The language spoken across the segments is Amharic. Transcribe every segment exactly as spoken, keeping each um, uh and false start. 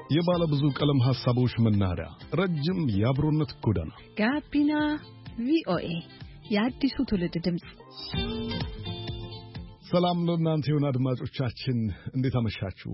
የባለ ብዙ ቀለም ሐሳቦች መናኸሪያ፣ ረጅም የአብሮነት ጎዳና ጋቢና ቪኦኤ የአዲሱ ትውልድ ድምጽ። ሰላም ለእናንተ ይሁን አድማጮቻችን፣ እንዴት አመሻችሁ?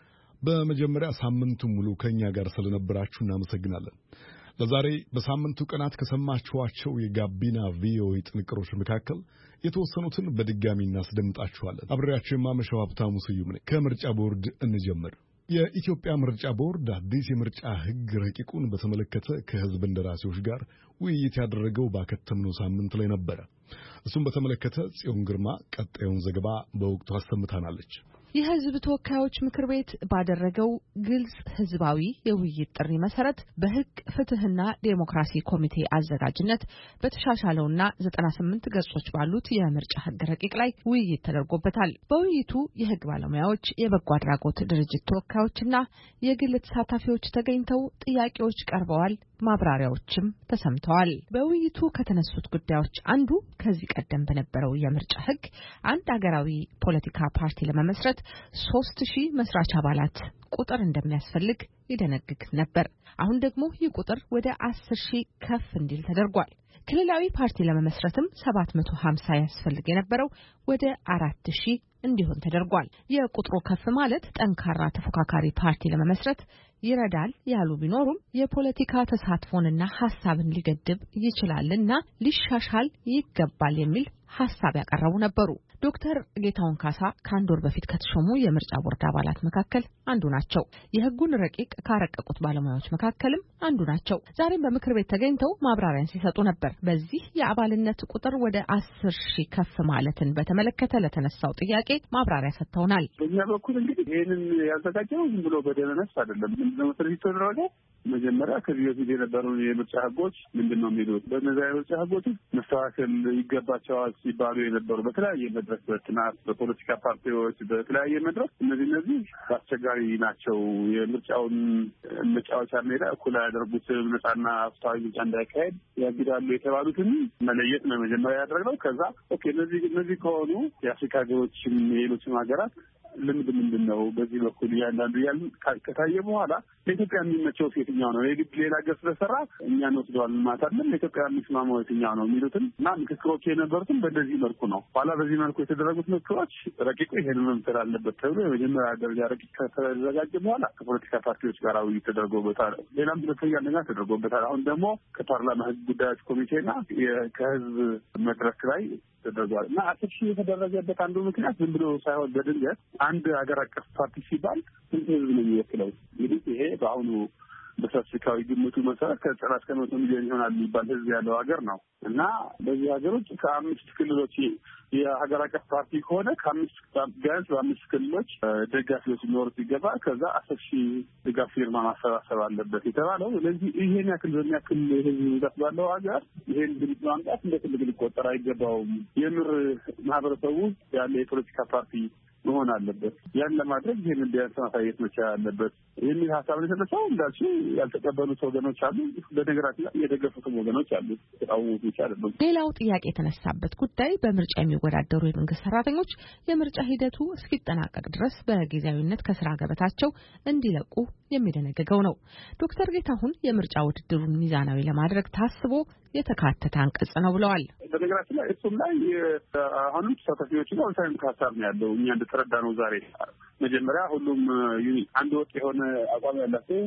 በመጀመሪያ ሳምንቱን ሙሉ ከኛ ጋር ስለነበራችሁ እናመሰግናለን። ለዛሬ በሳምንቱ ቀናት ከሰማችኋቸው የጋቢና ቪኦኤ ጥንቅሮች መካከል የተወሰኑትን በድጋሚ እናስደምጣችኋለን። አብሬያችሁ የማመሻው ሀብታሙ ስዩም ነኝ። ከምርጫ ቦርድ እንጀምር። የኢትዮጵያ ምርጫ ቦርድ አዲስ የምርጫ ሕግ ረቂቁን በተመለከተ ከሕዝብ እንደራሴዎች ጋር ውይይት ያደረገው ባከተምነው ሳምንት ላይ ነበረ። እሱም በተመለከተ ጽዮን ግርማ ቀጣዩን ዘገባ በወቅቱ አሰምታናለች። የሕዝብ ተወካዮች ምክር ቤት ባደረገው ግልጽ ሕዝባዊ የውይይት ጥሪ መሰረት በሕግ ፍትህና ዴሞክራሲ ኮሚቴ አዘጋጅነት በተሻሻለውና ዘጠና ስምንት ገጾች ባሉት የምርጫ ሕግ ረቂቅ ላይ ውይይት ተደርጎበታል። በውይይቱ የሕግ ባለሙያዎች፣ የበጎ አድራጎት ድርጅት ተወካዮችና የግል ተሳታፊዎች ተገኝተው ጥያቄዎች ቀርበዋል። ማብራሪያዎችም ተሰምተዋል። በውይይቱ ከተነሱት ጉዳዮች አንዱ ከዚህ ቀደም በነበረው የምርጫ ሕግ አንድ ሀገራዊ ፖለቲካ ፓርቲ ለመመስረት ሶስት ሺህ መስራች አባላት ቁጥር እንደሚያስፈልግ ይደነግግ ነበር። አሁን ደግሞ ይህ ቁጥር ወደ አስር ሺህ ከፍ እንዲል ተደርጓል። ክልላዊ ፓርቲ ለመመስረትም ሰባት መቶ ሀምሳ ያስፈልግ የነበረው ወደ አራት ሺህ እንዲሆን ተደርጓል። የቁጥሩ ከፍ ማለት ጠንካራ ተፎካካሪ ፓርቲ ለመመስረት ይረዳል ያሉ ቢኖሩም የፖለቲካ ተሳትፎንና ሐሳብን ሊገድብ ይችላልና ሊሻሻል ይገባል የሚል ሐሳብ ያቀረቡ ነበሩ። ዶክተር ጌታሁን ካሳ ከአንድ ወር በፊት ከተሾሙ የምርጫ ቦርድ አባላት መካከል አንዱ ናቸው። የሕጉን ረቂቅ ካረቀቁት ባለሙያዎች መካከልም አንዱ ናቸው። ዛሬም በምክር ቤት ተገኝተው ማብራሪያን ሲሰጡ ነበር። በዚህ የአባልነት ቁጥር ወደ አስር ሺህ ከፍ ማለትን በተመለከተ ለተነሳው ጥያቄ ማብራሪያ ሰጥተውናል። በእኛ በኩል እንግዲህ ይህንን ያዘጋጀው ዝም ብሎ በደመነፍስ አይደለም። ምንድነው መሰረት ተደረገ? መጀመሪያ ከዚህ በፊት የነበሩ የምርጫ ሕጎች ምንድነው የሚሉት? በእነዚያ የምርጫ ሕጎች መስተካከል ይገባቸዋል ሲባሉ የነበሩ በተለያየ መድረክ በጥናት በፖለቲካ ፓርቲዎች በተለያየ መድረክ እነዚህ እነዚህ አስቸጋሪ ናቸው፣ የምርጫውን መጫወቻ ሜዳ እኩል አያደርጉትም፣ ነጻና ፍትሃዊ ምርጫ እንዳይካሄድ ያግዳሉ የተባሉትን መለየት ነው መጀመሪያ ያደረግነው። ከዛ ኦኬ እነዚህ እነዚህ ከሆኑ የአፍሪካ ሀገሮችም የሌሎችም ሀገራት ልምድ ምንድን ነው በዚህ በኩል እያንዳንዱ ያን ከታየ በኋላ ለኢትዮጵያ የሚመቸው የትኛው ነው፣ የግድ ሌላ ሀገር ስለሰራ እኛ እንወስደዋለን ማለት አይደለም፣ ለኢትዮጵያ የሚስማማው የትኛው ነው የሚሉትን እና ምክክሮች የነበሩትን በእንደዚህ መልኩ ነው። ኋላ በዚህ መልኩ የተደረጉት ምክክሮች ረቂቁ ይሄን መምሰል አለበት ተብሎ የመጀመሪያ ደረጃ ረቂቅ ከተዘጋጀ በኋላ ከፖለቲካ ፓርቲዎች ጋር ውይይት ተደርጎበታል። ሌላም ሁለተኛ ነገር ተደርጎበታል። አሁን ደግሞ ከፓርላማ ሕግ ጉዳዮች ኮሚቴና ከህዝብ መድረክ ላይ ተደርጓል እና አስር ሺህ የተደረገበት አንዱ ምክንያት ዝም ብሎ ሳይሆን በድንገት አንድ ሀገር አቀፍ ፓርቲ ሲባል ስንት ህዝብ ነው የሚወክለው? እንግዲህ ይሄ በአሁኑ በስታቲስቲካዊ ግምቱ መሰረት ከዘጠና እስከ መቶ ሚሊዮን ይሆናል የሚባል ህዝብ ያለው ሀገር ነው እና በዚህ ሀገር ውስጥ ከአምስት ክልሎች የሀገር አቀፍ ፓርቲ ከሆነ ከአምስት ቢያንስ በአምስት ክልሎች ደጋፊዎች ሊኖሩት ይገባል። ከዛ አስር ሺህ ድጋፍ ፊርማ ማሰባሰብ አለበት የተባለው። ስለዚህ ይሄን ያክል በሚያክል ህዝብ ብዛት ባለው ሀገር ይሄን ድምፅ ማምጣት እንደ ትልቅ ሊቆጠር አይገባውም። የምር ማህበረሰቡ ያለ የፖለቲካ ፓርቲ መሆን አለበት። ያን ለማድረግ ይህን ቢያንስ ማሳየት መቻል አለበት የሚል ሀሳብ ነው የተነሳው። እንዳልሽው ያልተቀበሉት ወገኖች አሉ፣ በነገራችን ላይ የደገፉትም ወገኖች አሉ። ተቃውሞት ብቻ አይደለም። ሌላው ጥያቄ የተነሳበት ጉዳይ በምርጫ የሚወዳደሩ የመንግስት ሰራተኞች የምርጫ ሂደቱ እስኪጠናቀቅ ድረስ በጊዜያዊነት ከስራ ገበታቸው እንዲለቁ የሚደነግገው ነው። ዶክተር ጌታሁን የምርጫ ውድድሩን ሚዛናዊ ለማድረግ ታስቦ የተካተተ አንቀጽ ነው ብለዋል። በነገራችን ላይ እሱም ላይ አሁንም ተሳታፊዎች ነው ሳይንስ ሀሳብ ነው ያለው። እኛ እንደተረዳ ነው ዛሬ መጀመሪያ ሁሉም አንድ ወጥ የሆነ አቋም ያላቸው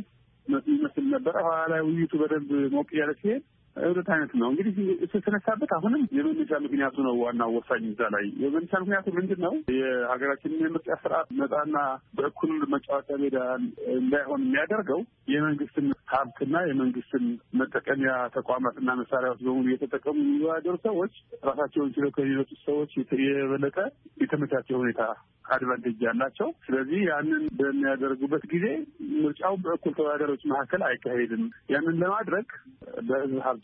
መስል ነበረ። ኋላ ላይ ውይይቱ በደንብ ሞቅ ያለ ሲሄድ እውነት አይነት ነው እንግዲህ የተነሳበት። አሁንም የመነሻ ምክንያቱ ነው ዋናው ወሳኝ እዛ ላይ የመነሻ ምክንያቱ ምንድን ነው? የሀገራችንን የምርጫ ስርዓት ነጻና በእኩል መጫወቻ ሜዳ እንዳይሆን የሚያደርገው የመንግስትን ሀብትና የመንግስትን መጠቀሚያ ተቋማትና መሳሪያዎች በሙሉ እየተጠቀሙ የሚወዳደሩ ሰዎች ራሳቸውን ችለው ከሌሎች ሰዎች የበለጠ የተመቻቸ ሁኔታ አድቫንቴጅ ያላቸው። ስለዚህ ያንን በሚያደርጉበት ጊዜ ምርጫው በእኩል ተወዳዳሪዎች መካከል አይካሄድም። ያንን ለማድረግ በህዝብ ሀብት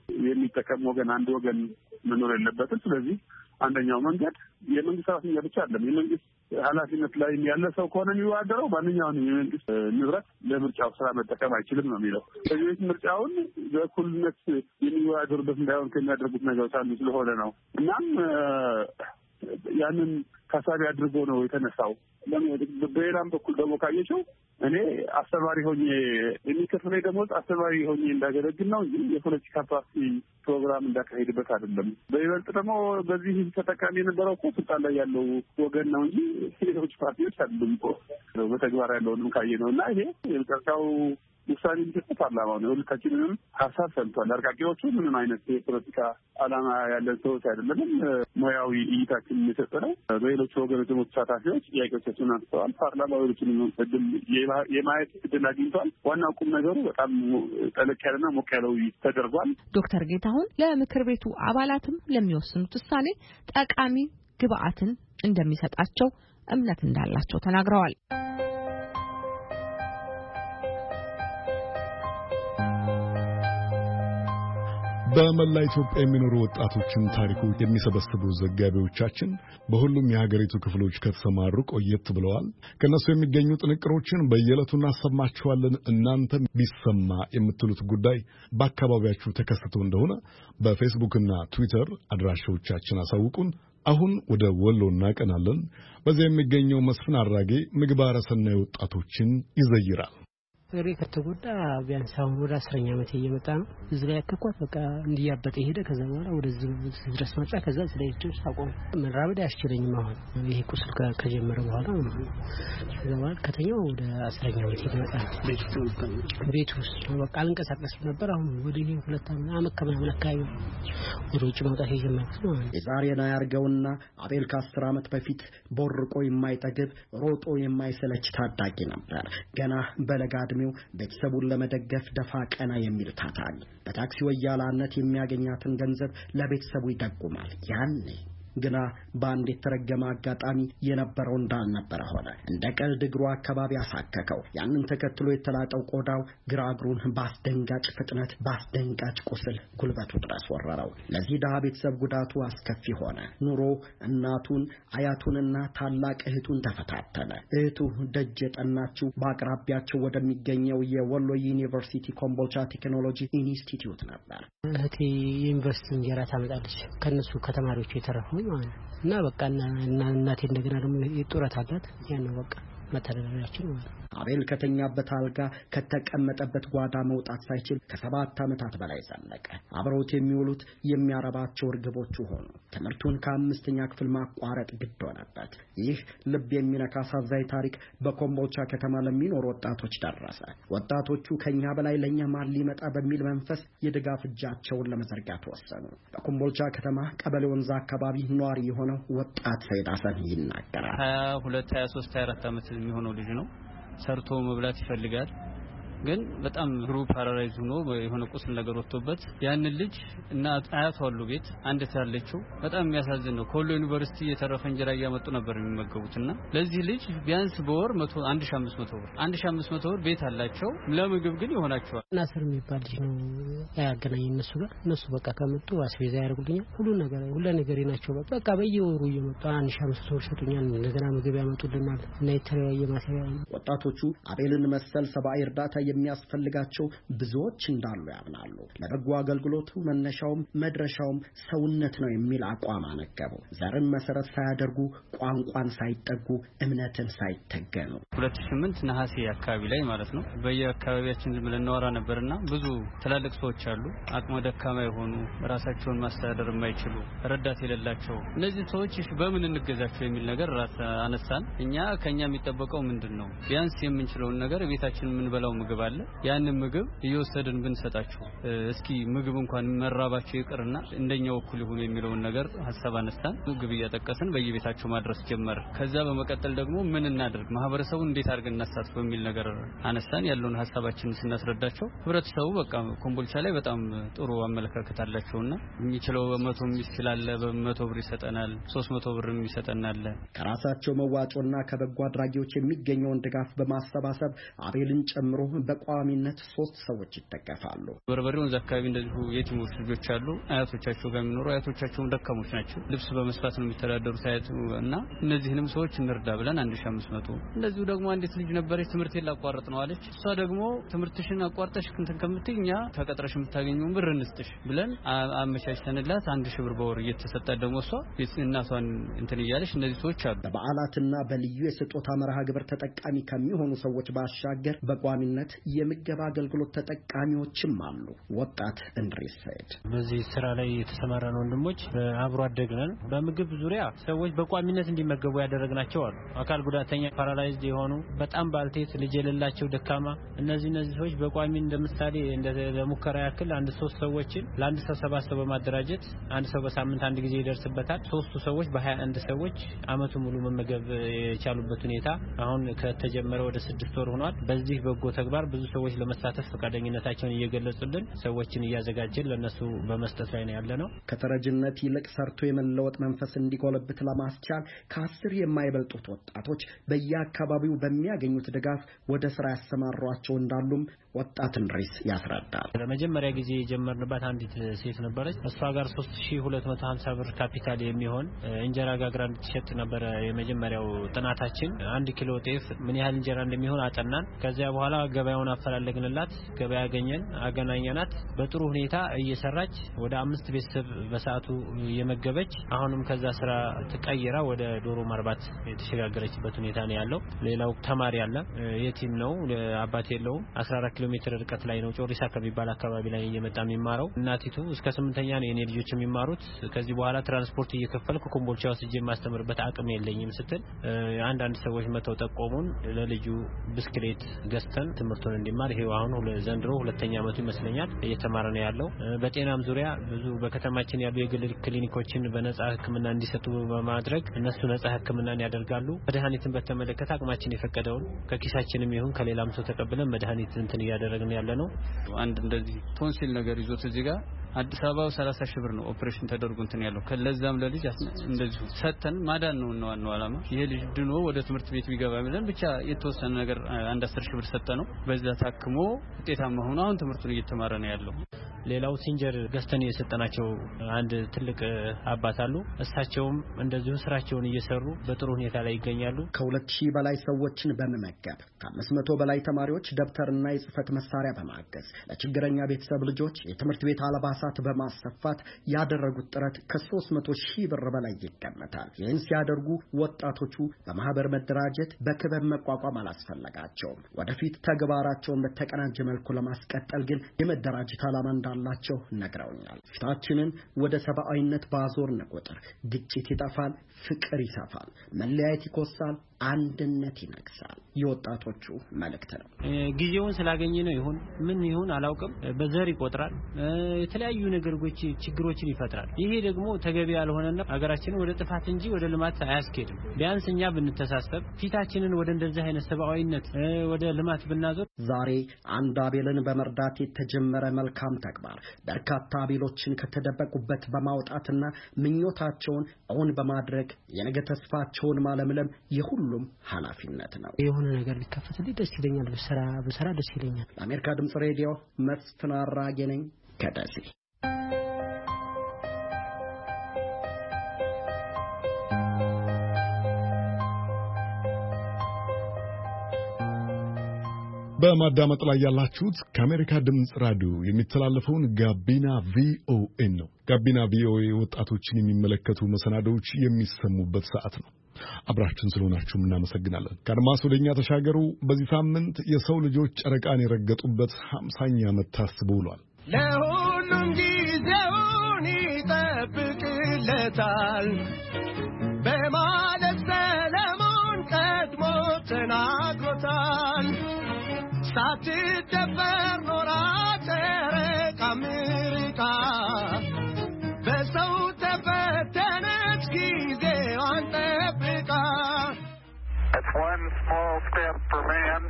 የሚጠቀም ወገን አንድ ወገን መኖር የለበትም። ስለዚህ አንደኛው መንገድ የመንግስት ሰራተኛ ብቻ አይደለም፣ የመንግስት ኃላፊነት ላይ ያለ ሰው ከሆነ የሚወዳደረው ማንኛውንም የመንግስት ንብረት ለምርጫው ስራ መጠቀም አይችልም ነው የሚለው። ስለዚህ ምርጫውን በእኩልነት የሚወዳደሩበት እንዳይሆን ከሚያደርጉት ነገሮች አንዱ ስለሆነ ነው። እናም ያንን ታሳቢ አድርጎ ነው የተነሳው። በሌላም በኩል ደግሞ ካየሽው እኔ አስተማሪ ሆኜ የሚከፍለኝ ደሞዝ አስተማሪ ሆኜ እንዳገለግል ነው እንጂ የፖለቲካ ፓርቲ ፕሮግራም እንዳካሄድበት አይደለም። በይበልጥ ደግሞ በዚህ ተጠቃሚ የነበረው እኮ ስልጣን ላይ ያለው ወገን ነው እንጂ ሌሎች ፓርቲዎች አይደሉም እኮ በተግባር ያለውንም ካየ ነው እና ይሄ የመጨረሻው ውሳኔ የሚሰጠው ፓርላማ ነው። ሁላችንም ሀሳብ ሰምቷል። አርቃቂዎቹ ምንም አይነት የፖለቲካ ዓላማ ያለን ሰዎች አይደለንም። ሙያዊ እይታችን የሰጠነው በሌሎች ወገኖች ደግሞ ተሳታፊዎች ጥያቄዎቻቸውን አንስተዋል። ፓርላማ ሌሎችን እድል የማየት እድል አግኝቷል። ዋናው ቁም ነገሩ በጣም ጠለቅ ያለና ሞቅ ያለ ውይይት ተደርጓል። ዶክተር ጌታሁን ለምክር ቤቱ አባላትም ለሚወስኑት ውሳኔ ጠቃሚ ግብአትን እንደሚሰጣቸው እምነት እንዳላቸው ተናግረዋል። በመላ ኢትዮጵያ የሚኖሩ ወጣቶችን ታሪኮች የሚሰበስቡ ዘጋቢዎቻችን በሁሉም የሀገሪቱ ክፍሎች ከተሰማሩ ቆየት ብለዋል። ከነሱ የሚገኙ ጥንቅሮችን በየዕለቱ እናሰማችኋለን። እናንተም ቢሰማ የምትሉት ጉዳይ በአካባቢያችሁ ተከስቶ እንደሆነ በፌስቡክና ትዊተር አድራሻዎቻችን አሳውቁን። አሁን ወደ ወሎ እናቀናለን። በዚያ የሚገኘው መስፍን አራጌ ምግባረ ሰናይ ወጣቶችን ይዘይራል። እሬ ከተጎዳ ቢያንስ አሁን ወደ አስረኛ ዓመት እየመጣ ነው። እዚህ ላይ ያከኳት በቃ እንዲያበጠ ሄደ። ከዛ በኋላ ወደዚህ ድረስ መጣ። ከዛ ስለዚህ ድረስ አቆም መራመድ አያስችለኝም። አሁን ይሄ ቁስል ከጀመረ በኋላ ከዛ በኋላ ከተኛው ወደ አስረኛ ዓመት እየመጣ ቤት ውስጥ በቃ አልንቀሳቀስም ነበር። አሁን ወደ ይሄ ሁለት ዓመት ከምናምን አካባቢ ወደ ውጭ መውጣት የጀመርኩት ነው። የዛሬና ያርገውና አቤል ከአስር ዓመት በፊት ቦርቆ የማይጠግብ ሮጦ የማይሰለች ታዳጊ ነበር። ገና በለጋ ቤተሰቡን ለመደገፍ ደፋ ቀና የሚል ታታሪ በታክሲ ወያላነት የሚያገኛትን ገንዘብ ለቤተሰቡ ይደጉማል። ያኔ ግና በአንድ የተረገመ አጋጣሚ የነበረው እንዳልነበረ ሆነ። እንደ ቀልድ እግሩ አካባቢ አሳከከው። ያንን ተከትሎ የተላጠው ቆዳው ግራ እግሩን በአስደንጋጭ ፍጥነት በአስደንጋጭ ቁስል ጉልበቱ ድረስ ወረረው። ለዚህ ድሃ ቤተሰብ ጉዳቱ አስከፊ ሆነ። ኑሮ እናቱን አያቱንና ታላቅ እህቱን ተፈታተነ። እህቱ ደጅ የጠናችው በአቅራቢያቸው ወደሚገኘው የወሎ ዩኒቨርሲቲ ኮምቦልቻ ቴክኖሎጂ ኢንስቲትዩት ነበር። እህቴ የዩኒቨርሲቲ እንጀራ ታመጣለች ከነሱ ከተማሪዎቹ የተረፈው እና በቃ እና እናቴ እንደገና ደግሞ የጡረት አላት። ያን ነው በቃ መተዳደሪያችን ማለት። አቤል ከተኛበት አልጋ ከተቀመጠበት ጓዳ መውጣት ሳይችል ከሰባት ዓመታት በላይ ዘለቀ። አብረውት የሚውሉት የሚያረባቸው እርግቦቹ ሆኑ። ትምህርቱን ከአምስተኛ ክፍል ማቋረጥ ግድ ሆነበት። ይህ ልብ የሚነካ አሳዛኝ ታሪክ በኮምቦልቻ ከተማ ለሚኖሩ ወጣቶች ደረሰ። ወጣቶቹ ከኛ በላይ ለኛ ማን ሊመጣ በሚል መንፈስ የድጋፍ እጃቸውን ለመዘርጋት ወሰኑ። በኮምቦልቻ ከተማ ቀበሌ ወንዛ አካባቢ ኗሪ የሆነው ወጣት ሰይድ ሐሰን ይናገራል። ሀያ ሁለት ሀያ ሶስት ሀያ አራት ዓመት የሚሆነው ልጅ ነው። ሰርቶ መብላት ይፈልጋል። ግን በጣም ግሩ ፓራላይዝ ሆኖ የሆነ ቁስል ነገር ወጥቶበት ያን ልጅ እና አያቱ አሉ ቤት አንድ ታለችው። በጣም የሚያሳዝን ነው። ኮሎ ዩኒቨርሲቲ የተረፈ እንጀራ ያመጡ ነበር የሚመገቡትና ለዚህ ልጅ ቢያንስ በወር አንድ ሺህ አምስት መቶ ብር አንድ ሺህ አምስት መቶ ብር ቤት አላቸው። ለምግብ ግን ይሆናቸዋል። ናስር የሚባል ልጅ ነው ያገናኝ እነሱ ጋር። እነሱ በቃ ከመጡ አስቤዛ ያደርጉልኛል። ሁሉ ነገር ሁሉ ነገር ናቸው። በቃ በየወሩ እየመጡ አንድ ሺህ አምስት መቶ ብር ሰጡኛል። እንደገና ምግብ ያመጡልናል እና የተለያየ ማቴሪያል። ወጣቶቹ አቤልን መሰል ሰብአዊ እርዳታ የሚያስፈልጋቸው ብዙዎች እንዳሉ ያምናሉ። ለበጎ አገልግሎቱ መነሻውም መድረሻውም ሰውነት ነው የሚል አቋም አነገቡ። ዘርን መሰረት ሳያደርጉ ቋንቋን ሳይጠጉ እምነትን ሳይተገኑ ሁለት ሺህ ስምንት ነሐሴ አካባቢ ላይ ማለት ነው በየአካባቢያችን ዝም ብለን እናወራ ነበርና ብዙ ትላልቅ ሰዎች አሉ አቅመ ደካማ የሆኑ ራሳቸውን ማስተዳደር የማይችሉ ረዳት የሌላቸው እነዚህ ሰዎች በምን እንገዛቸው የሚል ነገር ራስ አነሳን። እኛ ከኛ የሚጠበቀው ምንድነው? ቢያንስ የምንችለውን ነገር ቤታችን የምንበላው ምግብ አለ። ያንን ምግብ እየወሰድን ብንሰጣቸው እስኪ ምግብ እንኳን መራባቸው ይቅርና እንደኛው እኩል ይሁን የሚለውን ነገር ሐሳብ አነሳን። ምግብ እያጠቀስን በየቤታቸው ማድረስ ጀመር። ከዛ በመቀጠል ደግሞ ምን እናደርግ ማህበረሰቡን እንዴት አድርገን እናሳትፍ በሚል ነገር አነሳን። ያለውን ሐሳባችንን ስናስረዳቸው ህብረተሰቡ በቃ ኮምቦልቻ ላይ በጣም ጥሩ አመለካከት አላቸውና የሚችለው በመቶ ይችላል በመቶ ብር ይሰጠናል ሶስት መቶ ብር ይሰጠናል። ከራሳቸው መዋጮና ከበጎ አድራጊዎች የሚገኘውን ድጋፍ በማሰባሰብ አቤልን ጨምሮ በቋሚነት ሶስት ሰዎች ይተከፋሉ። በርበሬ ወንዝ አካባቢ እንደዚሁ የቲሞች ልጆች አሉ። አያቶቻቸው ጋር የሚኖሩ አያቶቻቸውም ደካሞች ናቸው። ልብስ በመስፋት ነው የሚተዳደሩት አያቱ እና እነዚህንም ሰዎች እንርዳ ብለን አንድ ሺህ አምስት መቶ እንደዚሁ ደግሞ አንዲት ልጅ ነበረች ትምህርቴን ላቋርጥ ነው አለች። እሷ ደግሞ ትምህርትሽን አቋርጠሽ እንትን ከምትኛ ተቀጥረሽ የምታገኘውን ብር እንስጥሽ ብለን አመቻችተንላት አንድ ሺህ ብር በወር እየተሰጣት ደግሞ እሷ እናቷን እንትን እያለች እነዚህ ሰዎች አሉ። በበዓላትና በልዩ የስጦታ መርሃ ግብር ተጠቃሚ ከሚሆኑ ሰዎች ባሻገር በቋሚነት የምገባ አገልግሎት ተጠቃሚዎችም አሉ። ወጣት እንድሪስ ሰይድ በዚህ ስራ ላይ የተሰማራን ወንድሞች አብሮ አደግነን በምግብ ዙሪያ ሰዎች በቋሚነት እንዲመገቡ ያደረግናቸው አሉ። አካል ጉዳተኛ፣ ፓራላይዝድ የሆኑ በጣም ባልቴት ልጅ የሌላቸው ደካማ እነዚህ እነዚህ ሰዎች በቋሚ እንደምሳሌ እንደ ለሙከራ ያክል አንድ ሶስት ሰዎችን ለአንድ ሰው ሰባት ሰው በማደራጀት አንድ ሰው በሳምንት አንድ ጊዜ ይደርስበታል። ሶስቱ ሰዎች በሀያ አንድ ሰዎች አመቱ ሙሉ መመገብ የቻሉበት ሁኔታ አሁን ከተጀመረ ወደ ስድስት ወር ሆኗል። በዚህ በጎ ተግባር ብዙ ሰዎች ለመሳተፍ ፈቃደኝነታቸውን እየገለጹልን ሰዎችን እያዘጋጀን ለነሱ በመስጠት ላይ ነው ያለነው። ከተረጅነት ይልቅ ሰርቶ የመለወጥ መንፈስ እንዲጎለብት ለማስቻል ከአስር የማይበልጡት ወጣቶች በየአካባቢው በሚያገኙት ድጋፍ ወደ ስራ ያሰማሯቸው እንዳሉም ወጣት እንድሪስ ያስረዳል። ለመጀመሪያ ጊዜ የጀመርንባት አንዲት ሴት ነበረች። እሷ ጋር ሶስት ሺህ ሁለት መቶ ሀምሳ ብር ካፒታል የሚሆን እንጀራ ጋግራ እንድትሸጥ ነበር የመጀመሪያው ጥናታችን። አንድ ኪሎ ጤፍ ምን ያህል እንጀራ እንደሚሆን አጠናን። ከዚያ በኋላ ገበያውን አፈላለግንላት፣ ገበያ ያገኘን፣ አገናኘናት። በጥሩ ሁኔታ እየሰራች ወደ አምስት ቤተሰብ በሰዓቱ የመገበች አሁንም ከዛ ስራ ተቀይራ ወደ ዶሮ ማርባት የተሸጋገረችበት ሁኔታ ነው ያለው። ሌላው ተማሪ አለ፣ የቲም ነው፣ አባት የለውም። አስራ አራት ኪሎ ሜትር ርቀት ላይ ነው ጮሪሳ ከሚባል አካባቢ ላይ እየመጣ የሚማረው። እናቲቱ እስከ ስምንተኛ ነው የኔ ልጆች የሚማሩት። ከዚህ በኋላ ትራንስፖርት እየከፈልኩ ኮምቦልቻ ወስጄ ማስተምርበት አቅም የለኝም ስትል አንድ አንድ ሰዎች መተው ጠቆሙን። ለልጁ ብስክሌት ገዝተን ትምህርቱን እንዲማር ይሄው አሁን ዘንድሮ ሁለተኛ አመቱ ይመስለኛል እየተማረ ነው ያለው። በጤናም ዙሪያ ብዙ በከተማችን ያሉ የግል ክሊኒኮችን በነጻ ሕክምና እንዲሰጡ በማድረግ እነሱ ነጻ ሕክምናን ያደርጋሉ። መድኃኒትን በተመለከተ አቅማችን የፈቀደውን ከኪሳችንም ይሁን ከሌላም ሰው ተቀብለን መድኃኒት እንትን እያደረግን ያለ ነው። አንድ እንደዚህ ቶንሲል ነገር ይዞት እዚህ ጋር አዲስ አበባ ሰላሳ ሺህ ብር ነው ኦፕሬሽን ተደርጎ እንትን ያለው። ከለዛም ለልጅ እንደዚሁ ሰተን ማዳን ነው ነው ዋናው ዓላማ። ይሄ ልጅ ድኖ ወደ ትምህርት ቤት ቢገባ ማለት ብቻ የተወሰነ ነገር አንድ አስር ሺህ ብር ሰጠ ነው። በዛ ታክሞ ውጤታማ ሆኖ አሁን ትምህርቱን እየተማረ ነው ያለው። ሌላው ሲንጀር ገዝተን የሰጠናቸው አንድ ትልቅ አባት አሉ። እሳቸውም እንደዚሁ ስራቸውን እየሰሩ በጥሩ ሁኔታ ላይ ይገኛሉ። ከሁለት ሺህ በላይ ሰዎችን በመመገብ ከአምስት መቶ በላይ ተማሪዎች ደብተርና የጽህፈት መሳሪያ በማገዝ ለችግረኛ ቤተሰብ ልጆች የትምህርት ቤት አልባሳት በማሰፋት ያደረጉት ጥረት ከሶስት መቶ ሺህ ብር በላይ ይገመታል። ይህን ሲያደርጉ ወጣቶቹ በማህበር መደራጀት በክበብ መቋቋም አላስፈለጋቸውም። ወደፊት ተግባራቸውን በተቀናጀ መልኩ ለማስቀጠል ግን የመደራጀት ዓላማ እንዳላቸው ነግረውኛል። ፊታችንን ወደ ሰብአዊነት ባዞርን ቁጥር ግጭት ይጠፋል፣ ፍቅር ይሰፋል፣ መለያየት ይኮሳል፣ አንድነት ይነግሳል። የወጣቶቹ መልእክት ነው። ጊዜውን ስላገኘ ነው ይሁን ምን ይሁን አላውቅም፣ በዘር ይቆጥራል፣ የተለያዩ ነገሮች ችግሮችን ይፈጥራል። ይሄ ደግሞ ተገቢ ያልሆነና ሀገራችንን ወደ ጥፋት እንጂ ወደ ልማት አያስኬድም። ቢያንስ እኛ ብንተሳሰብ ፊታችንን ወደ እንደዚህ አይነት ሰብአዊነት ወደ ልማት ብናዞር። ዛሬ አንድ አቤልን በመርዳት የተጀመረ መልካም ተግባር በርካታ አቤሎችን ከተደበቁበት በማውጣትና ምኞታቸውን እውን በማድረግ የነገ ተስፋቸውን ማለምለም የሁሉም ኃላፊነት ነው። የሆነ ነገር ሊከፈትልኝ ደስ ይለኛል። በስራ በስራ ደስ ይለኛል። ለአሜሪካ ድምጽ ሬዲዮ መስፍን አራጌ ነኝ ከደሴ። በማዳመጥ ላይ ያላችሁት ከአሜሪካ ድምጽ ራዲዮ የሚተላለፈውን ጋቢና ቪኦኤ ነው። ጋቢና ቪኦኤ ወጣቶችን የሚመለከቱ መሰናዶዎች የሚሰሙበት ሰዓት ነው። አብራችን ስለሆናችሁም እናመሰግናለን። ከአድማስ ወደኛ ተሻገሩ። በዚህ ሳምንት የሰው ልጆች ጨረቃን የረገጡበት ሃምሳኛ ዓመት ታስቦ ውሏል። ለሁሉም ጊዜውን ይጠብቅለታል በማለት ሰለሞን ቀድሞ ተናግሮታል። ሳትደፈር ኖራ ጨረቃ አሜሪካ በሰው ተፈተነች ጊዜዋን ጠብቃ። That's one small step for man,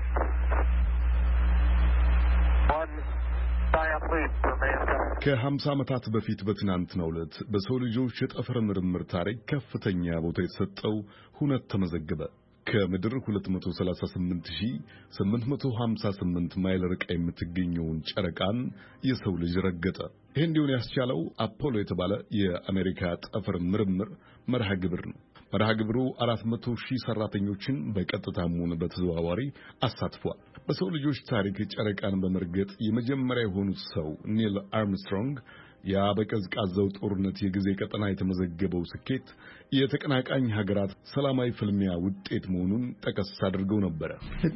one giant leap for mankind. ከሀምሳ ዓመታት በፊት በትናንትናው ዕለት በሰው ልጆች የጠፈር ምርምር ታሪክ ከፍተኛ ቦታ የተሰጠው ሁነት ተመዘገበ። ከምድር ሁለት መቶ ሰላሳ ስምንት ሺህ ስምንት መቶ ሃምሳ ስምንት ማይል ርቃ የምትገኘውን ጨረቃን የሰው ልጅ ረገጠ። ይህ እንዲሆን ያስቻለው አፖሎ የተባለ የአሜሪካ ጠፈር ምርምር መርሃ ግብር ነው። መርሃ ግብሩ አራት መቶ ሺህ ሰራተኞችን በቀጥታም ሆነ በተዘዋዋሪ አሳትፏል። በሰው ልጆች ታሪክ ጨረቃን በመርገጥ የመጀመሪያ የሆኑት ሰው ኒል አርምስትሮንግ ያ በቀዝቃዛው ጦርነት የጊዜ ቀጠና የተመዘገበው ስኬት የተቀናቃኝ ሀገራት ሰላማዊ ፍልሚያ ውጤት መሆኑን ጠቀስ አድርገው ነበር።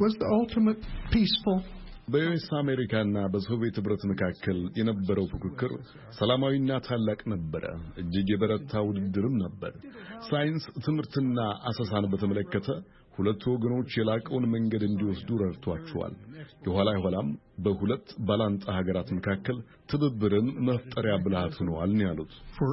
በዩኤስ አሜሪካና በሶቪየት ህብረት መካከል የነበረው ፉክክር ሰላማዊና ታላቅ ነበር። እጅግ የበረታ ውድድርም ነበር። ሳይንስ ትምህርትና አሰሳን በተመለከተ ሁለቱ ወገኖች የላቀውን መንገድ እንዲወስዱ ረድቷቸዋል። የኋላ ኋላም በሁለት ባላንጣ ሀገራት መካከል ትብብርን መፍጠሪያ ብልሃት ሆነዋል ነው ያሉት።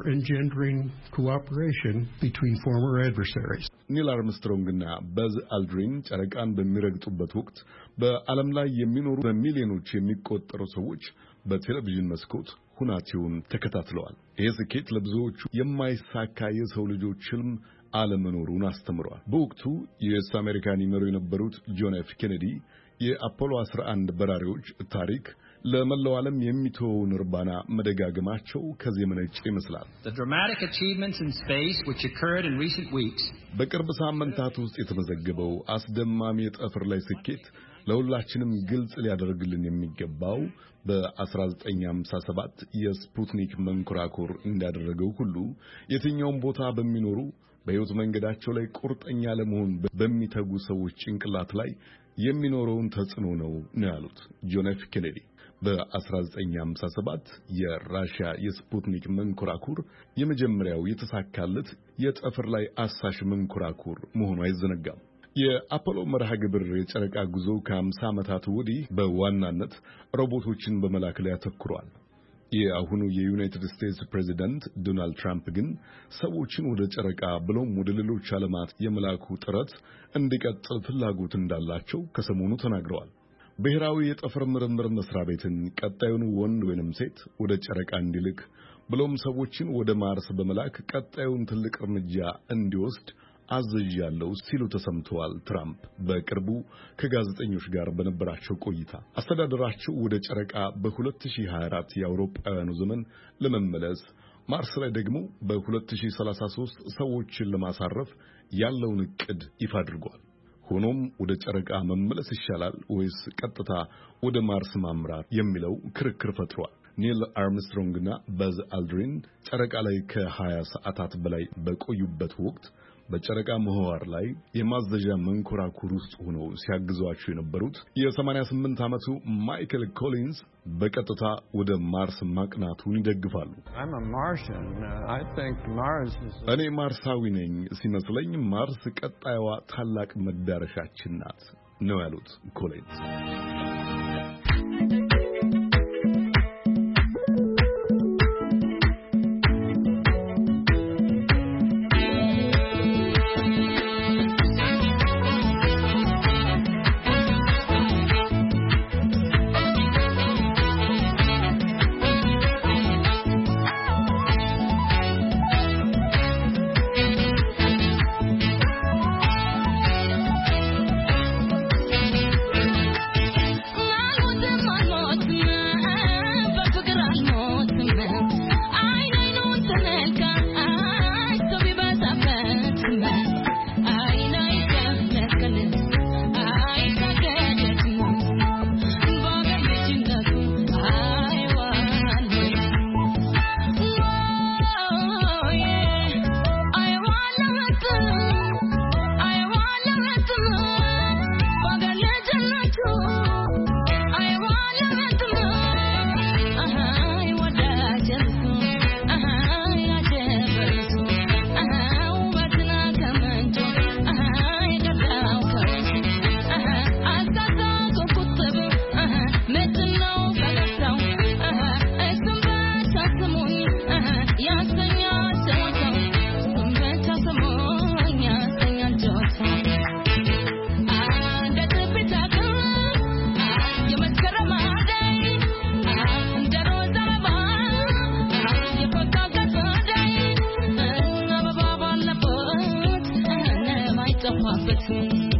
ኒል አርምስትሮንግና በዝ አልድሪን ጨረቃን በሚረግጡበት ወቅት በዓለም ላይ የሚኖሩ በሚሊዮኖች የሚቆጠሩ ሰዎች በቴሌቪዥን መስኮት ሁናቴውን ተከታትለዋል። ይህ ስኬት ለብዙዎቹ የማይሳካ የሰው ልጆች ህልም አለመኖሩን አስተምሯል። በወቅቱ ዩኤስ አሜሪካን ይመሩ የነበሩት ጆን ኤፍ ኬኔዲ የአፖሎ አስራ አንድ በራሪዎች ታሪክ ለመላው ዓለም የሚተወውን እርባና መደጋገማቸው ከዚህ የመነጨ ይመስላል። በቅርብ ሳምንታት ውስጥ የተመዘገበው አስደማሚ የጠፈር ላይ ስኬት ለሁላችንም ግልጽ ሊያደርግልን የሚገባው በ1957 የስፑትኒክ መንኮራኩር እንዳደረገው ሁሉ የትኛውም ቦታ በሚኖሩ በሕይወት መንገዳቸው ላይ ቁርጠኛ ለመሆን በሚተጉ ሰዎች ጭንቅላት ላይ የሚኖረውን ተጽዕኖ ነው ነው ያሉት ጆን ኤፍ ኬኔዲ። በ1957 የራሽያ የስፑትኒክ መንኮራኩር የመጀመሪያው የተሳካለት የጠፈር ላይ አሳሽ መንኮራኩር መሆኑ አይዘነጋም። የአፖሎ መርሃ ግብር የጨረቃ ጉዞ ከ50 ዓመታት ወዲህ በዋናነት ሮቦቶችን በመላክ ላይ አተኩሯል። የአሁኑ የዩናይትድ ስቴትስ ፕሬዚዳንት ዶናልድ ትራምፕ ግን ሰዎችን ወደ ጨረቃ ብሎም ወደ ሌሎች ዓለማት የመላኩ ጥረት እንዲቀጥል ፍላጎት እንዳላቸው ከሰሞኑ ተናግረዋል። ብሔራዊ የጠፈር ምርምር መስሪያ ቤትን ቀጣዩን ወንድ ወይንም ሴት ወደ ጨረቃ እንዲልክ ብሎም ሰዎችን ወደ ማርስ በመላክ ቀጣዩን ትልቅ እርምጃ እንዲወስድ አዘዣለሁ ሲሉ ተሰምተዋል። ትራምፕ በቅርቡ ከጋዜጠኞች ጋር በነበራቸው ቆይታ አስተዳደራቸው ወደ ጨረቃ በ2024 የአውሮፓውያኑ ዘመን ለመመለስ ማርስ ላይ ደግሞ በ2033 ሰዎችን ለማሳረፍ ያለውን እቅድ ይፋ አድርጓል። ሆኖም ወደ ጨረቃ መመለስ ይሻላል ወይስ ቀጥታ ወደ ማርስ ማምራት የሚለው ክርክር ፈጥሯል። ኒል አርምስትሮንግና በዝ አልድሪን ጨረቃ ላይ ከ20 ሰዓታት በላይ በቆዩበት ወቅት በጨረቃ ምህዋር ላይ የማዘዣ መንኮራኩር ውስጥ ሆነው ሲያግዟቸው የነበሩት የ88 ዓመቱ ማይክል ኮሊንስ በቀጥታ ወደ ማርስ ማቅናቱን ይደግፋሉ። እኔ ማርሳዊ ነኝ፣ ሲመስለኝ ማርስ ቀጣይዋ ታላቅ መዳረሻችን ናት ነው ያሉት ኮሊንስ። Between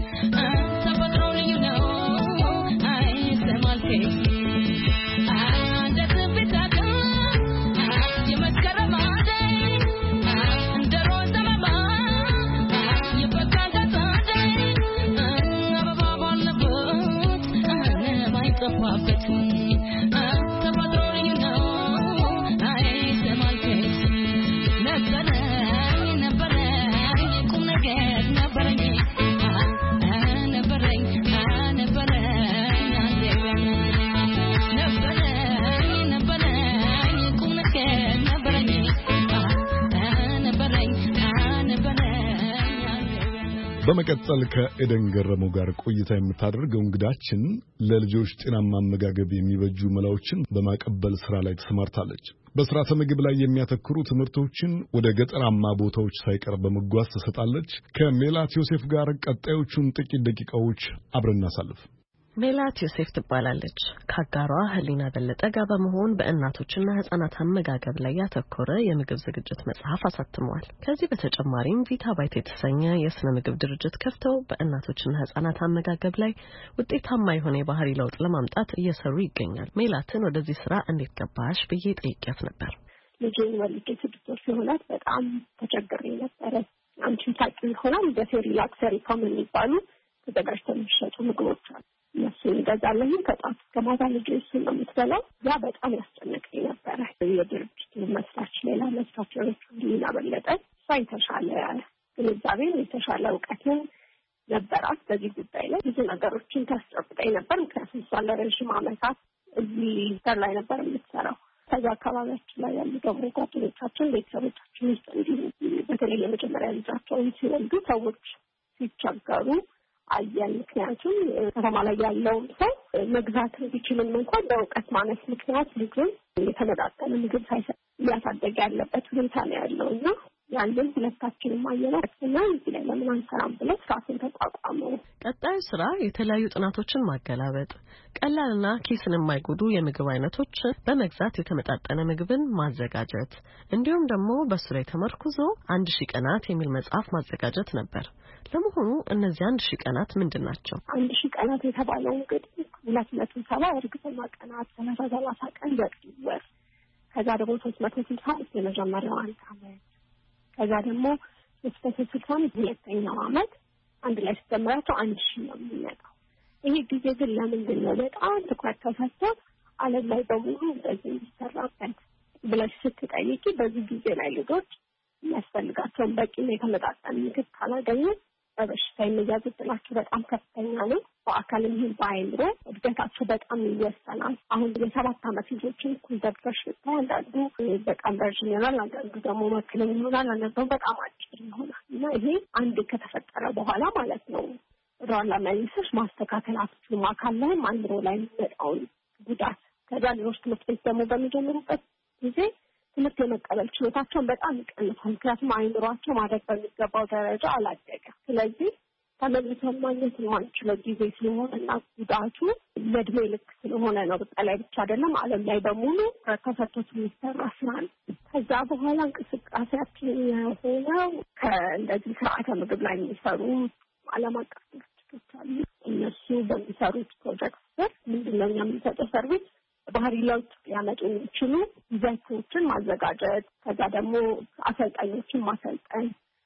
በመቀጠል ከኤደን ገረመው ጋር ቆይታ የምታደርገው እንግዳችን ለልጆች ጤናማ አመጋገብ የሚበጁ መላዎችን በማቀበል ስራ ላይ ተሰማርታለች። በስርዓተ ምግብ ላይ የሚያተክሩ ትምህርቶችን ወደ ገጠራማ ቦታዎች ሳይቀር በመጓዝ ትሰጣለች። ከሜላት ዮሴፍ ጋር ቀጣዮቹን ጥቂት ደቂቃዎች አብረን እናሳልፍ። ሜላት ዮሴፍ ትባላለች። ከአጋሯ ህሊና በለጠ ጋር በመሆን በእናቶችና ህጻናት አመጋገብ ላይ ያተኮረ የምግብ ዝግጅት መጽሐፍ አሳትመዋል። ከዚህ በተጨማሪም ቪታ ባይት የተሰኘ የስነ ምግብ ድርጅት ከፍተው በእናቶችና ህጻናት አመጋገብ ላይ ውጤታማ የሆነ የባህሪ ለውጥ ለማምጣት እየሰሩ ይገኛል። ሜላትን ወደዚህ ስራ እንዴት ገባሽ ብዬ ጠይቄያት ነበር። ልጄን ወልጄ ስድስት ወር ሲሆናት በጣም ተቸግሬ ነበረ። አንቺም ታውቂው ይሆናል በሴሪላክ ሴሪፋም የሚባሉ ተዘጋጅተው የሚሸጡ ምግቦች አሉ። እነሱን እንገዛለን። ከጧት እስከ ማታ ልጄ እሱን ነው የምትበላው። ያ በጣም ያስጨነቀኝ ነበረ። የድርጅቱ መስራች ሌላ መስራች ሆነች ህሊና በለጠ እሷ የተሻለ ግንዛቤን የተሻለ እውቀትን ነበራት በዚህ ጉዳይ ላይ ብዙ ነገሮችን ታስጨብጠኝ ነበር። ምክንያቱም እሷ ለረዥም ዓመታት እዚህ ሰር ላይ ነበር የምትሰራው። ከዛ አካባቢያችን ላይ ያሉ ደግሞ ጓደኞቻችን ቤተሰቦቻችን ውስጥ እንዲሁ በተለይ የመጀመሪያ ልጃቸውን ሲወልዱ ሰዎች ሲቸገሩ አየን። ምክንያቱም ከተማ ላይ ያለው ሰው መግዛት ቢችልም እንኳን በእውቀት ማነስ ምክንያት ልጁን የተመጣጠነ ምግብ ሳይሰጥ እያሳደገ ያለበት ሁኔታ ነው ያለው እና ያንን ሁለታችንም አየነው እና እዚህ ላይ ለምን አንሰራም ብለን ስራትን ተቋቋመው። ቀጣዩ ስራ የተለያዩ ጥናቶችን ማገላበጥ፣ ቀላልና ኪስን የማይጎዱ የምግብ አይነቶችን በመግዛት የተመጣጠነ ምግብን ማዘጋጀት እንዲሁም ደግሞ በሱ ላይ ተመርኩዞ አንድ ሺህ ቀናት የሚል መጽሐፍ ማዘጋጀት ነበር። ለመሆኑ እነዚህ አንድ ሺህ ቀናት ምንድን ናቸው? አንድ ሺህ ቀናት የተባለው እንግዲህ ሁለት መቶ ሰባ እርግዝና ቀናት፣ ሰላሳ ሰላሳ ቀን ዘጠኝ ወር፣ ከዛ ደግሞ ሶስት መቶ ስልሳ አምስት የመጀመሪያው አንድ አመት፣ ከዛ ደግሞ ሶስት መቶ ስልሳ አምስት ሁለተኛው አመት አንድ ላይ ሲደመራቸው አንድ ሺህ ነው የሚመጣው። ይሄ ጊዜ ግን ለምንድን ነው በጣም ትኩረት ተሰጥቶ ዓለም ላይ በሙሉ እንደዚህ የሚሰራበት ብለሽ ስትጠይቂ በዚህ ጊዜ ላይ ልጆች የሚያስፈልጋቸውን በቂ የተመጣጠነ ምግብ ካላገኙ በበሽታ የመያዝ ዕድላቸው በጣም ከፍተኛ ነው። በአካልም ይሁን በአይምሮ እድገታቸው በጣም ይወሰናል። አሁን የሰባት አመት ልጆችን ኩልደብተሽ ብታይ አንዳንዱ በጣም ረዥም ይሆናል፣ አንዳንዱ ደግሞ መካከለኛ ይሆናል፣ አንዳንዱ በጣም አጭር ይሆናል እና ይሄ አንድ ከተፈጠረ በኋላ ማለት ነው ወደኋላ መልሰሽ ማስተካከል አትችሉም። አካል ላይም አይምሮ ላይ የሚመጣውን ጉዳት ከዛ ልጆች ትምህርት ቤት ደግሞ በሚጀምሩበት ጊዜ ትምህርት የመቀበል ችሎታቸውን በጣም ይቀንሳል። ምክንያቱም አይምሯቸው ማደግ በሚገባው ደረጃ አላደገም። ስለዚህ ተመልሰን ማግኘት የማንችለው ጊዜ ስለሆነ እና ጉዳቱ ለእድሜ ልክ ስለሆነ ነው። በጠላይ ብቻ አይደለም፣ ዓለም ላይ በሙሉ ተሰጥቶት የሚሰራ ስራ ነው። ከዛ በኋላ እንቅስቃሴያችን የሆነው ከእንደዚህ ስርዓተ ምግብ ላይ የሚሰሩ ዓለም አቀፍ ድርጅቶች አሉ። እነሱ በሚሰሩት ፕሮጀክት ስር ምንድነው የምንሰጠው ሰርቪስ ባህሪ ለውጥ ያመጡ የሚችሉ ይዘቶችን ማዘጋጀት፣ ከዛ ደግሞ አሰልጣኞችን ማሰልጠን፣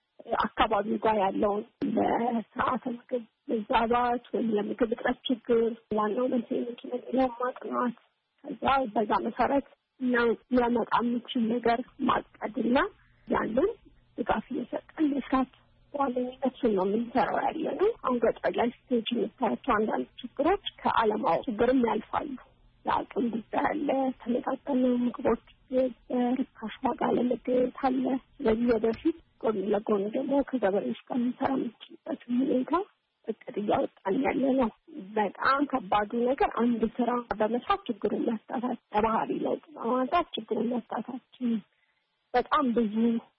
አካባቢው ጋር ያለውን ለስርዓተ ምግብ መዛባት ወይም ለምግብ እጥረት ችግር ዋናው መንስኤ ምንድን ነው ማጥናት፣ ከዛ በዛ መሰረት ነው ሊያመጣ የሚችል ነገር ማቀድና ያንን ድጋፍ እየሰጠን መስራት ዋነኝነት ነው የምንሰራው ያለ ነው። አሁን ገጠር ላይ ስቴጅ የምታያቸው አንዳንድ ችግሮች ከዓለማው ችግርም ያልፋሉ። የአቅም ጉዳይ አለ፣ ተመጣጣኝ ምግቦች በርካሽ ዋጋ ለመገኘት አለ። ስለዚህ ወደፊት ጎን ለጎን ደግሞ ከገበሬዎች ጋር የሚሰራ የምችልበት ሁኔታ እቅድ እያወጣን ያለ ነው። በጣም ከባዱ ነገር አንድ ስራ በመስራት ችግሩን መፍታታት፣ ባህሪ ለውጥ በማምጣት ችግሩን መፍታታችን በጣም ብዙ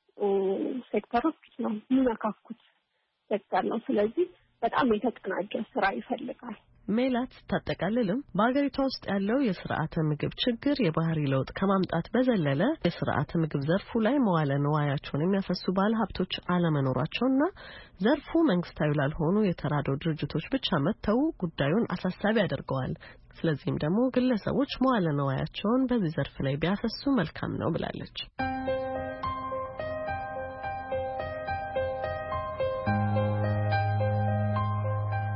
ሴክተሮች ነው የሚነካኩት ሴክተር ነው። ስለዚህ በጣም የተቀናጀ ስራ ይፈልጋል። ሜላት ታጠቃልልም በአገሪቷ ውስጥ ያለው የስርዓተ ምግብ ችግር የባህሪ ለውጥ ከማምጣት በዘለለ የስርዓተ ምግብ ዘርፉ ላይ መዋለ ንዋያቸውን የሚያፈሱ ባለሀብቶች አለመኖራቸውና ዘርፉ መንግስታዊ ላልሆኑ የተራድኦ ድርጅቶች ብቻ መተው ጉዳዩን አሳሳቢ ያደርገዋል። ስለዚህም ደግሞ ግለሰቦች መዋለ ንዋያቸውን በዚህ ዘርፍ ላይ ቢያፈሱ መልካም ነው ብላለች።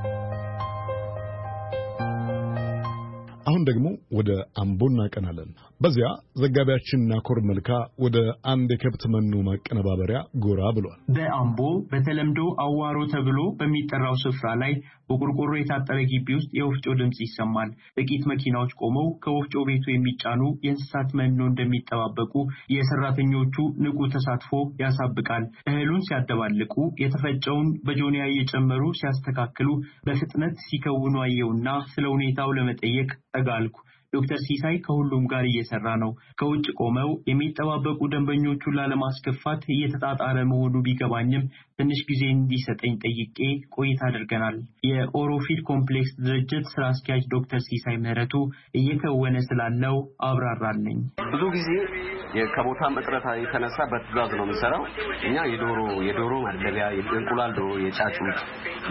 አሁን ደግሞ ወደ አምቦ እናቀናለን። በዚያ ዘጋቢያችን ናኮር መልካ ወደ አንድ የከብት መኖ ማቀነባበሪያ ጎራ ብሏል። በአምቦ በተለምዶ አዋሮ ተብሎ በሚጠራው ስፍራ ላይ በቁርቆሮ የታጠረ ግቢ ውስጥ የወፍጮ ድምጽ ይሰማል። ጥቂት መኪናዎች ቆመው ከወፍጮ ቤቱ የሚጫኑ የእንስሳት መኖ እንደሚጠባበቁ የሰራተኞቹ ንቁ ተሳትፎ ያሳብቃል። እህሉን ሲያደባልቁ የተፈጨውን በጆንያ እየጨመሩ ሲያስተካክሉ በፍጥነት ሲከውኑ አየውና ስለ ሁኔታው ለመጠየቅ ጠጋልኩ። ዶክተር ሲሳይ ከሁሉም ጋር እየሰራ ነው። ከውጭ ቆመው የሚጠባበቁ ደንበኞቹን ላለማስከፋት እየተጣጣረ መሆኑ ቢገባኝም ትንሽ ጊዜ እንዲሰጠኝ ጠይቄ ቆይታ አድርገናል። የኦሮፊድ ኮምፕሌክስ ድርጅት ስራ አስኪያጅ ዶክተር ሲሳይ ምህረቱ እየከወነ ስላለው አብራራልኝ። ብዙ ጊዜ የከቦታ መጥረታ የተነሳ በትዕዛዝ ነው የሚሰራው። እኛ የዶሮ የዶሮ ማድለቢያ፣ የእንቁላል ዶሮ፣ የጫጩት፣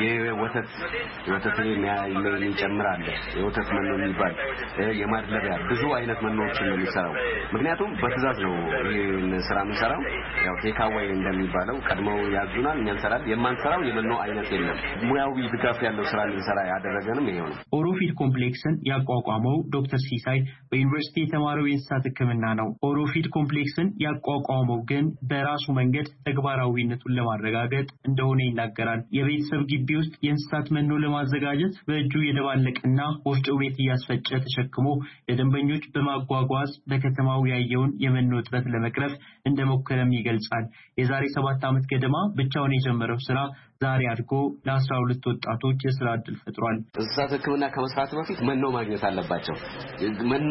የወተት ወተት የሚጨምራል የወተት መኖ የሚባል የማድለቢያ ብዙ አይነት መኖዎችን ነው የሚሰራው። ምክንያቱም በትዕዛዝ ነው ይሄን ስራ የሚሰራው። ያው ቴካዌይ እንደሚባለው ቀድመው ያዙናል፣ እኛ እንሰራለን። የማንሰራው የመኖ አይነት የለም። ሙያዊ ድጋፍ ያለው ስራ እንሰራ ያደረገንም ይሄው ነው። ኦሮፊድ ኮምፕሌክስን ያቋቋመው ዶክተር ሲሳይ በዩኒቨርሲቲ የተማረው የእንስሳት ሕክምና ነው። ኦሮፊድ ኮምፕሌክስን ያቋቋመው ግን በራሱ መንገድ ተግባራዊነቱን ለማረጋገጥ እንደሆነ ይናገራል። የቤተሰብ ግቢ ውስጥ የእንስሳት መኖ ለማዘጋጀት በእጁ የደባለቀና ወፍጮ ቤት እያስፈጨ ተሸክሞ ለደንበኞች በማጓጓዝ በከተማው ያየውን የመኖ እጥረት ለመቅረፍ እንደሞከረም ይገልጻል። የዛሬ ሰባት ዓመት ገደማ ብቻውን የጀመረው ስራ ዛሬ አድጎ ለአስራ ሁለት ወጣቶች የስራ ዕድል ፈጥሯል። እንስሳት ሕክምና ከመስራት በፊት መኖ ማግኘት አለባቸው። መኖ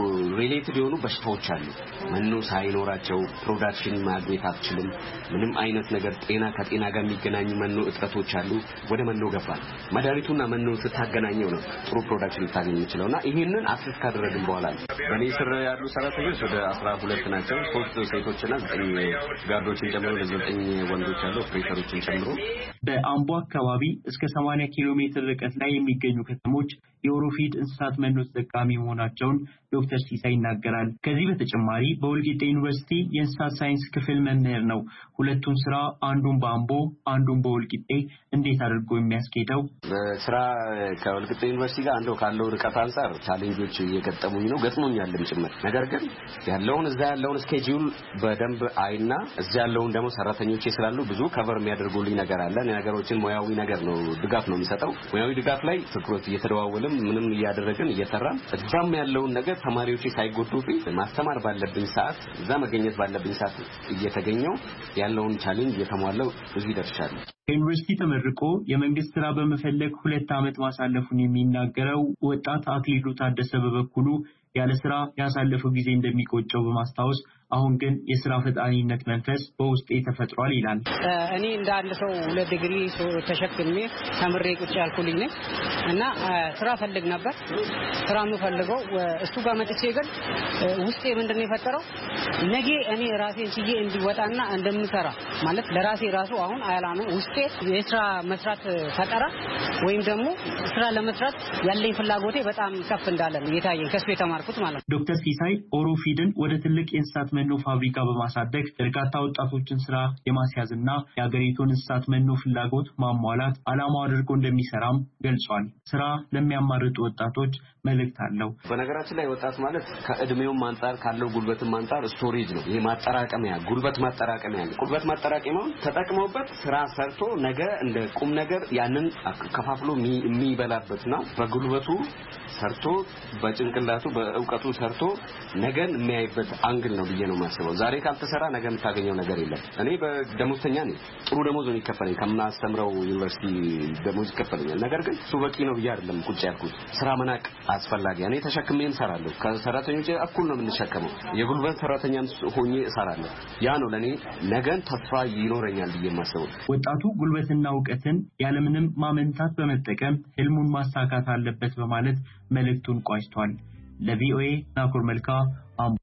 ሪሌትድ የሆኑ በሽታዎች አሉ። መኖ ሳይኖራቸው ፕሮዳክሽን ማግኘት አትችልም። ምንም አይነት ነገር ጤና ከጤና ጋር የሚገናኙ መኖ እጥረቶች አሉ። ወደ መኖ ገባል። መድኃኒቱና መኖ ስታገናኘው ነው ጥሩ ፕሮዳክሽን ልታገኝ የምችለውና ይሄንን አክሰስ ካደረግን በኋላ በኔ ስር ያሉ ሰራተኞች ወደ አስራ ሁለት ናቸው። ሶስት ሴቶችና ዘጠኝ ጋርዶችን ጨምሮ ዘጠኝ ወንዶች አሉ፣ ኦፕሬተሮችን ጨምሮ። በአምቦ አካባቢ እስከ ሰማንያ ኪሎ ሜትር ርቀት ላይ የሚገኙ ከተሞች የኦሮፊድ እንስሳት መኖ ተጠቃሚ መሆናቸውን ዶክተር ሲሳይ ይናገራል። ከዚህ በተጨማሪ በወልቂጤ ዩኒቨርሲቲ የእንስሳት ሳይንስ ክፍል መምህር ነው። ሁለቱን ስራ አንዱን በአምቦ አንዱን በወልቂጤ እንዴት አድርጎ የሚያስኬደው? በስራ ከወልቂጤ ዩኒቨርሲቲ ጋር አንዱ ካለው ርቀት አንፃር ቻሌንጆች እየገጠሙኝ ነው፣ ገጥሞኛልም ጭምር። ነገር ግን ያለውን እዛ ያለውን ስኬጁል በደንብ አይና እዛ ያለውን ደግሞ ሰራተኞች ስላሉ ብዙ ከቨር የሚያደርጉልኝ ነገር አለ። ነገሮችን ሙያዊ ነገር ነው ድጋፍ ነው የሚሰጠው። ሙያዊ ድጋፍ ላይ ትኩረት እየተደዋወልን ምንም እያደረግን እየተራም እዛም ያለውን ነገር ተማሪዎች ሳይጎዱብኝ ማስተማር ባለብኝ ሰዓት እዛ መገኘት ባለብኝ ሰዓት እየተገኘው ያለውን ቻሌንጅ እየተሟላው እዚህ ደርሻለሁ። ከዩኒቨርሲቲ ተመርቆ የመንግስት ስራ በመፈለግ ሁለት ዓመት ማሳለፉን የሚናገረው ወጣት አክሊሉ ታደሰ በበኩሉ ያለ ስራ ያሳለፈው ጊዜ እንደሚቆጨው በማስታወስ አሁን ግን የስራ ፈጣሪነት መንፈስ በውስጤ ተፈጥሯል ይላል። እኔ እንደ አንድ ሰው ሁለት ዲግሪ ተሸክሜ ተምሬ ቁጭ ያልኩልኝ ነኝ እና ስራ ፈልግ ነበር። ስራ የምፈልገው እሱ ጋር መጥቼ ግን ውስጤ ምንድነው የፈጠረው ነገ እኔ ራሴን ችዬ እንዲወጣና እንደምሰራ ማለት ለራሴ ራሱ አሁን አላማ ውስጤ የስራ መስራት ፈጠራ ወይም ደግሞ ስራ ለመስራት ያለኝ ፍላጎቴ በጣም ከፍ እንዳለ ነው የታየኝ ከሱ የተማርኩት ማለት ነው። ዶክተር ሲሳይ ኦሮፊድን ወደ ትልቅ የእንስሳት መኖ ፋብሪካ በማሳደግ በርካታ ወጣቶችን ስራ የማስያዝና የሀገሪቱን እንስሳት መኖ ፍላጎት ማሟላት ዓላማው አድርጎ እንደሚሰራም ገልጿል። ስራ ለሚያማርጡ ወጣቶች መልእክት አለው። በነገራችን ላይ ወጣት ማለት ከእድሜውም አንፃር ካለው ጉልበትም አንፃር ስቶሬጅ ነው። ይሄ ማጠራቀሚያ ጉልበት ማጠራቀሚያ ነው። ጉልበት ማጠራቀሚያው ተጠቅመውበት ስራ ሰርቶ ነገ እንደ ቁም ነገር ያንን ከፋፍሎ የሚበላበት ነው። በጉልበቱ ሰርቶ በጭንቅላቱ በእውቀቱ ሰርቶ ነገን የሚያይበት አንግል ነው ብዬ ነው የማስበው። ዛሬ ካልተሰራ ነገ የምታገኘው ነገር የለም። እኔ በደሞዝተኛ ነኝ። ጥሩ ደሞዝ ነው የሚከፈለኝ ከማስተምረው ዩኒቨርሲቲ ደሞዝ ይከፈለኛል። ነገር ግን እሱ በቂ ነው ብዬ አይደለም ቁጭ ያልኩት። ስራ መናቅ አስፈላጊ። እኔ ተሸክሜ እሰራለሁ። ከሰራተኞች እኩል ነው የምንሸከመው። የጉልበት ሰራተኛም ሆኜ እሰራለሁ። ያ ነው ለኔ ነገን ተስፋ ይኖረኛል ብዬ የማስበው። ወጣቱ ጉልበትና ዕውቀትን ያለምንም ማመንታት በመጠቀም ህልሙን ማሳካት አለበት በማለት መልእክቱን ቋጭቷል። ለቪኦኤ ናኮር መልካ አምቦ።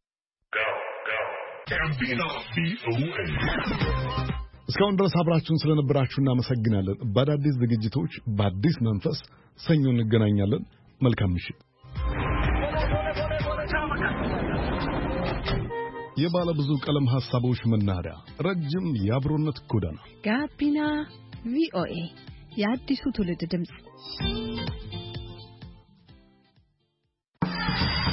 እስካሁን ድረስ አብራችሁን ስለነበራችሁ እናመሰግናለን። በአዳዲስ ዝግጅቶች በአዲስ መንፈስ ሰኞ እንገናኛለን። መልካም ምሽት። የባለ ብዙ ቀለም ሐሳቦች መናኸሪያ፣ ረጅም የአብሮነት ጎዳና ጋቢና ቪኦኤ የአዲሱ ትውልድ ድምፅ።